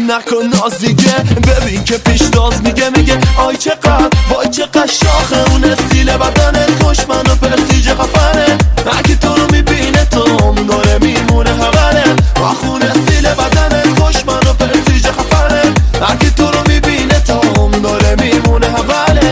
نکن ناز دیگه، ببین که پیشتاز میگه آی چقدر وای چقدر شاخه اون استیل بدنت، خوش منو پرستیج خفنه، اگه تو رو میبینه تو داره میمونه حقنه، آخون استیل بدنت، خوش منو پرستیج خفنه، اگه تو رو میبینه تو داره میمونه حقنه.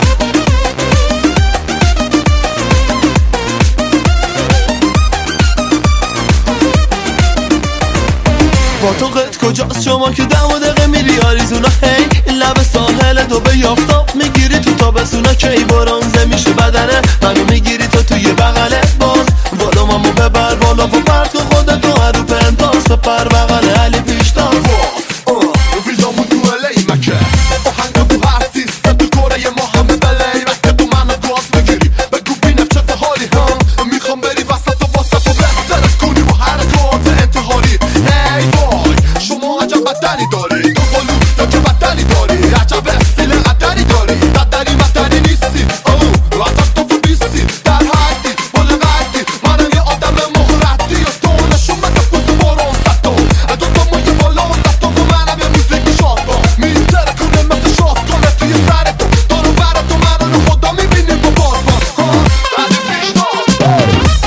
با تو قد کجاست شما که دم و دقیقه میری آریزونا، هی لب ساحل دو به یافتاب میگیری تو تابستونا، کی برانزه میشه بدنه منو میگیری تو توی بغله، باز والوممو ببر بالا و پرت کن خودتو هرو پنتاس پر بغله علی پیشتاز ویزامون تو الی مکه آهنگا تو هر سیستم تو کره ما همه بلی وقتی تو منو گاز میگیری بگو بینم چه حالی هم میخوام بری وسط و واسط و بهترش کنی با حرکات انتحاری. هی وای شما عجب بدنی داری، تو قلو تو که بدنی داری، عجب استیل قدری داری، قدری مدنی نیستی او عجب تو فوبیستی در حدی بل قدی، منم یه آدم مخردی و تو نشون بده پوزو برون ستو دو تا مایه بالا و دستو و منم یه موزیک شاطا میتره کنه مثل شاط کنه توی سر تو دارو بره تو منو خدا میبینی با باربان علی پیشتاز.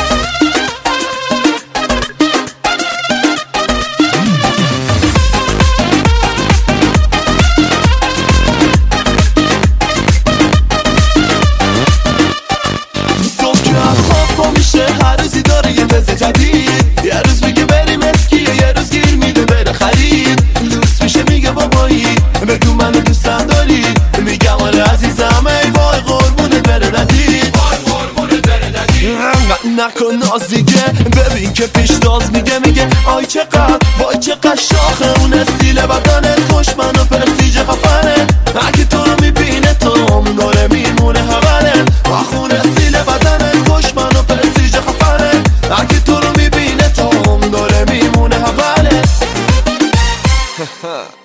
صبح که از خواب پا میشه هر روزی داره یه تز جدید، یه روز میگه بریم اسکیه یه روز گیر میده بره خرید، لوس میشه میگه بابایی بگو منو دوستم داری، میگم آره عزیزم ای وای قربونت بره ندید، نکن ناز دیگه، ببین که پیشتاز میگه آی چقدر وای چقدر شاخه اون استیل بدنت، خوش منو پرستیج خفنه، اگه تو رو میبینه تو داره میمونه حقنه، آخون استیل بدنت، خوش منو پرستیج خفنه، اگه تو رو میبینه تو داره میمونه حقنه.